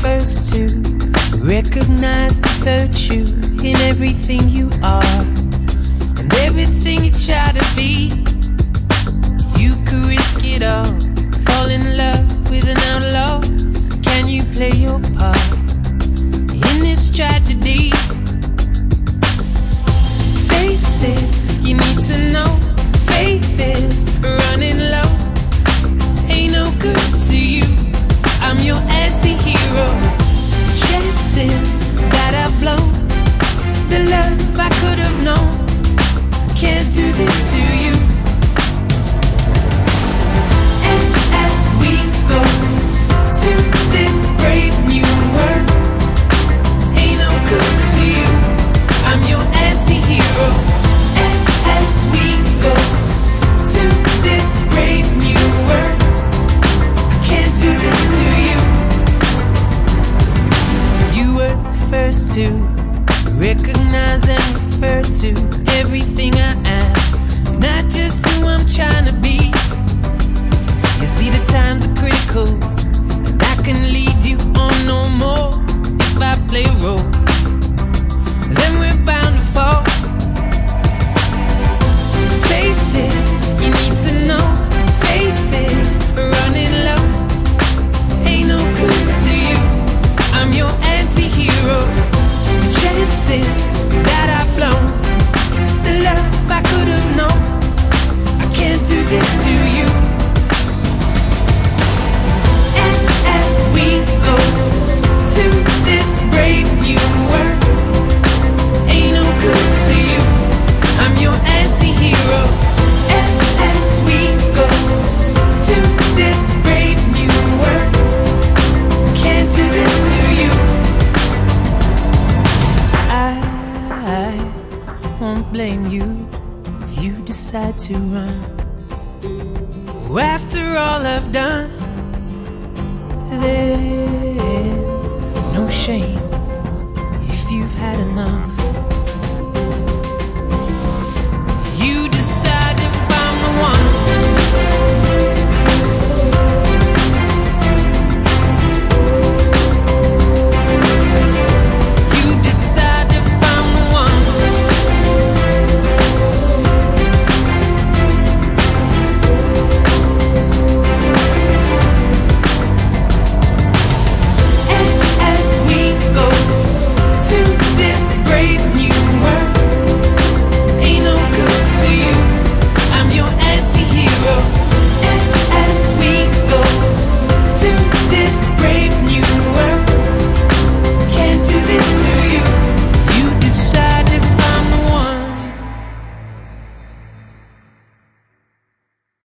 first to recognize the virtue in everything you are and everything you try to be. You could risk it all, fall in love with an outlaw. Can you play your part in this tragedy? Face it, you need to know faith is running low. Ain't no good to you, I'm your anti-hero. Chances that I've blown, the love I could have known, can't do this to you. And as we go to this brave new world, ain't no good to you, I'm your anti-hero. And as we go to this brave new world, I can't do this to you. You were first to recognize and refer to everything I am, not just who I'm trying to be. You see the times are critical, and I can lead you on no more. If I play a role, then we're bound to fall. So face it, you need to know faith is running low. Ain't no good to you, I'm your anti-hero. The chances that I've blown, the love I could have known, I can't do this to you. And as we go to this brave new world, ain't no good to you, I'm your anti-hero. And as we go to this brave new world, can't do this to you. I won't blame you if you decide to run. After all I've done, there's no shame